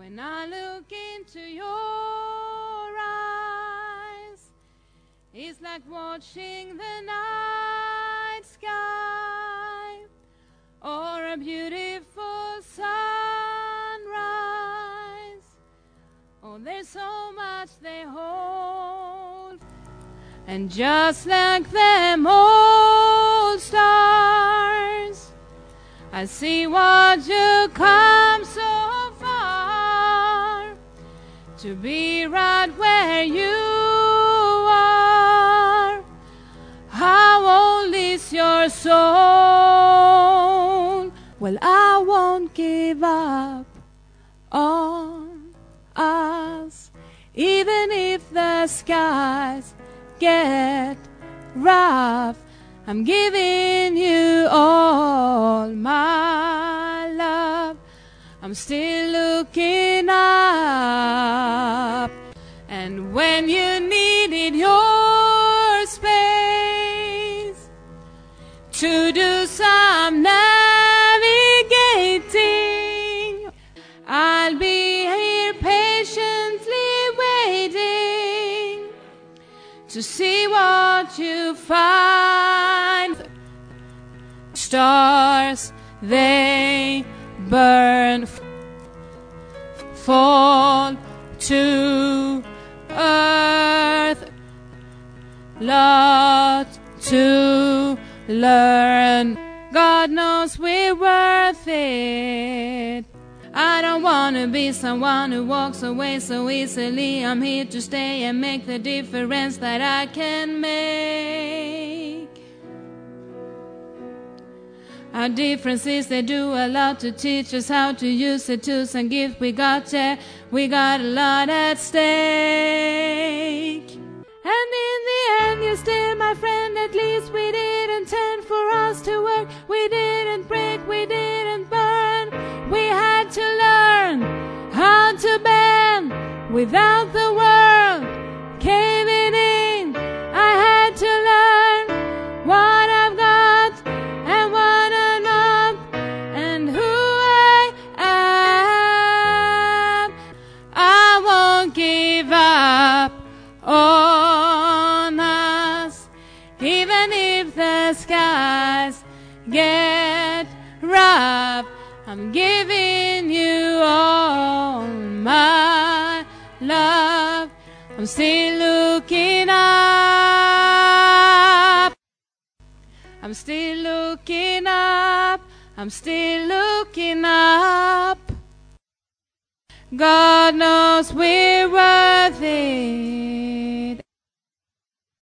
When I look into your eyes, it's like watching the night sky or a beautiful sunrise. Oh, there's so much they hold. And just like them old stars, I see what you come so far to be right where you are. How old is your soul? Well, I won't give up on us, even if the skies get rough. I'm giving you all my love. I'm still looking up. And when you needed your space to do some navigating, I'll be here patiently waiting to see what you find. Stars, they burn, fall to earth, lot to learn. God knows we're worth it. I don't want to be someone who walks away so easily. I'm here to stay and make the difference that I can make. Our differences, they do a lot to teach us how to use the tools and gifts we got. We got a lot at stake. And in the end, you're still my friend. At least we didn't intend for us to work. We didn't break, we didn't burn. We had to learn how to bend without the world caving in. I had to learn what I've got and what I'm not, and who I am. I won't give up on us, even if the skies get rough. I'm giving you all my love. I'm still looking up. I'm still looking up. I'm still looking up. God knows we're